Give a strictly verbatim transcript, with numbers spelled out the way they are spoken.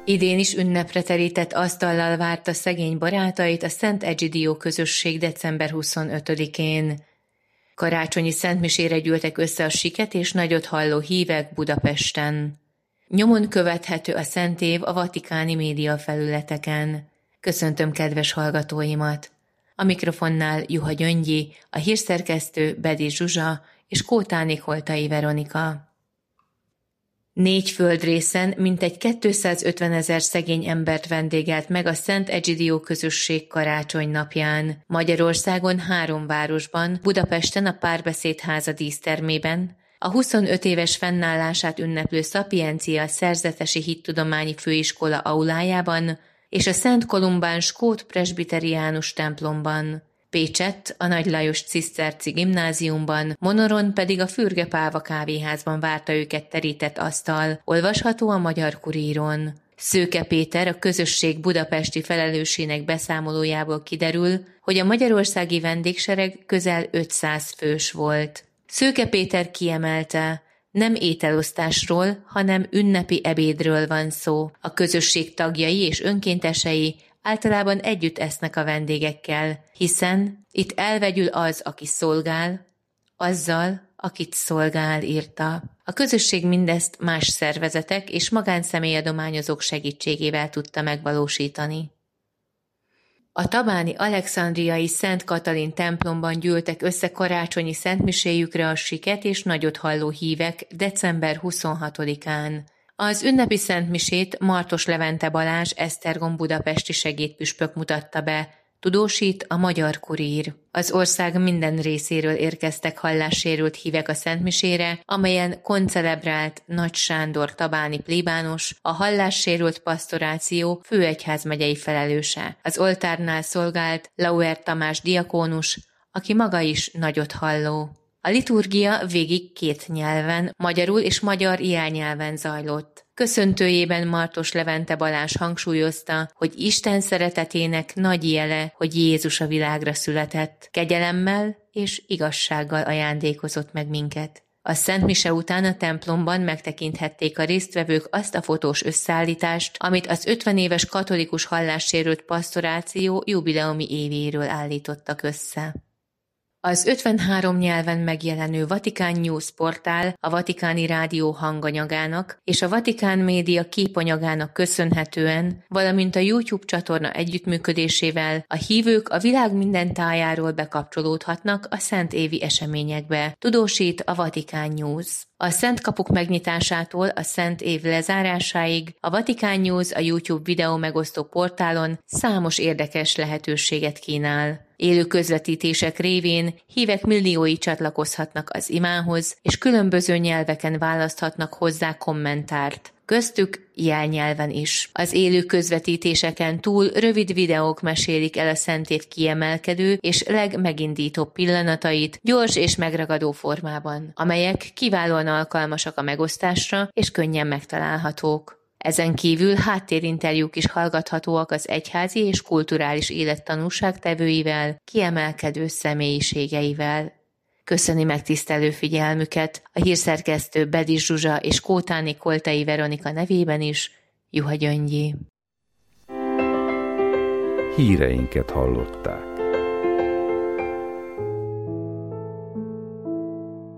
Idén is ünnepre terített asztallal várta szegény barátait a Szent Egidió közösség december huszonötödikén. Karácsonyi szentmisére gyűltek össze a siket és nagyot halló hívek Budapesten. Nyomon követhető a szentév a vatikáni média felületeken. Köszöntöm kedves hallgatóimat! A mikrofonnál Juha Gyöngyi, a hírszerkesztő Bedi Zsuzsa és Kótáni Koltai Veronika. Négy földrészen mintegy kétszázötvenezer szegény embert vendégelt meg a Szent Egidió közösség karácsony napján. Magyarországon három városban, Budapesten a Párbeszédháza dísztermében, a huszonöt éves fennállását ünneplő Szapiencia Szerzetesi Hittudományi Főiskola aulájában és a Szent Kolumbán skót presbiteriánus templomban. Pécsett a Nagy Lajos Ciszterci Gimnáziumban, Monoron pedig a Fürge Pálva kávéházban várta őket terített asztal, olvasható a Magyar Kuríron. Szőke Péter, a közösség budapesti felelősének beszámolójából kiderül, hogy a magyarországi vendégsereg közel ötszáz fős volt. Szőke Péter kiemelte, nem ételosztásról, hanem ünnepi ebédről van szó. A közösség tagjai és önkéntesei általában együtt esznek a vendégekkel, hiszen itt elvegyül az, aki szolgál, azzal, akit szolgál, írta. A közösség mindezt más szervezetek és magánszemélyadományozók segítségével tudta megvalósítani. A tabáni alexandriai Szent Katalin templomban gyűltek össze karácsonyi szentmiséjükre a siket és nagyot halló hívek december huszonhatodikán. Az ünnepi szentmisét Martos Levente Balázs Esztergom budapesti segédpüspök mutatta be, tudósít a Magyar Kurír. Az ország minden részéről érkeztek hallássérült hívek a szentmisére, amelyen koncelebrált Nagy Sándor tabáni plébános, a hallássérült pasztoráció főegyházmegyei felelőse. Az oltárnál szolgált Lauer Tamás diakónus, aki maga is nagyot halló. A liturgia végig két nyelven, magyarul és magyar jelnyelven zajlott. Köszöntőjében Martos Levente Balázs hangsúlyozta, hogy Isten szeretetének nagy jele, hogy Jézus a világra született, kegyelemmel és igazsággal ajándékozott meg minket. A Szent Mise után a templomban megtekinthették a résztvevők azt a fotós összeállítást, amit az ötven éves katolikus hallássérült pasztoráció jubileumi évéről állítottak össze. Az ötvenhárom nyelven megjelenő Vatikán News portál a Vatikáni Rádió hanganyagának és a Vatikán Média képanyagának köszönhetően, valamint a YouTube csatorna együttműködésével a hívők a világ minden tájáról bekapcsolódhatnak a szentévi eseményekbe, tudósít a Vatikán News. A Szent Kapuk megnyitásától a Szent Év lezárásáig a Vatikán News a YouTube videó megosztó portálon számos érdekes lehetőséget kínál. Élő közvetítések révén hívek milliói csatlakozhatnak az imához, és különböző nyelveken választhatnak hozzá kommentárt. Köztük jelnyelven is. Az élő közvetítéseken túl rövid videók mesélik el a szentév kiemelkedő és legmegindítóbb pillanatait gyors és megragadó formában, amelyek kiválóan alkalmasak a megosztásra és könnyen megtalálhatók. Ezen kívül háttérinterjúk is hallgathatóak az egyházi és kulturális élet tanúságtevőivel, kiemelkedő személyiségeivel. Köszöni megtisztelő figyelmüket a hírszerkesztő Bedi Zsuzsa és Kótáni Koltai Veronika nevében is, Juha Gyöngyi. Híreinket hallották.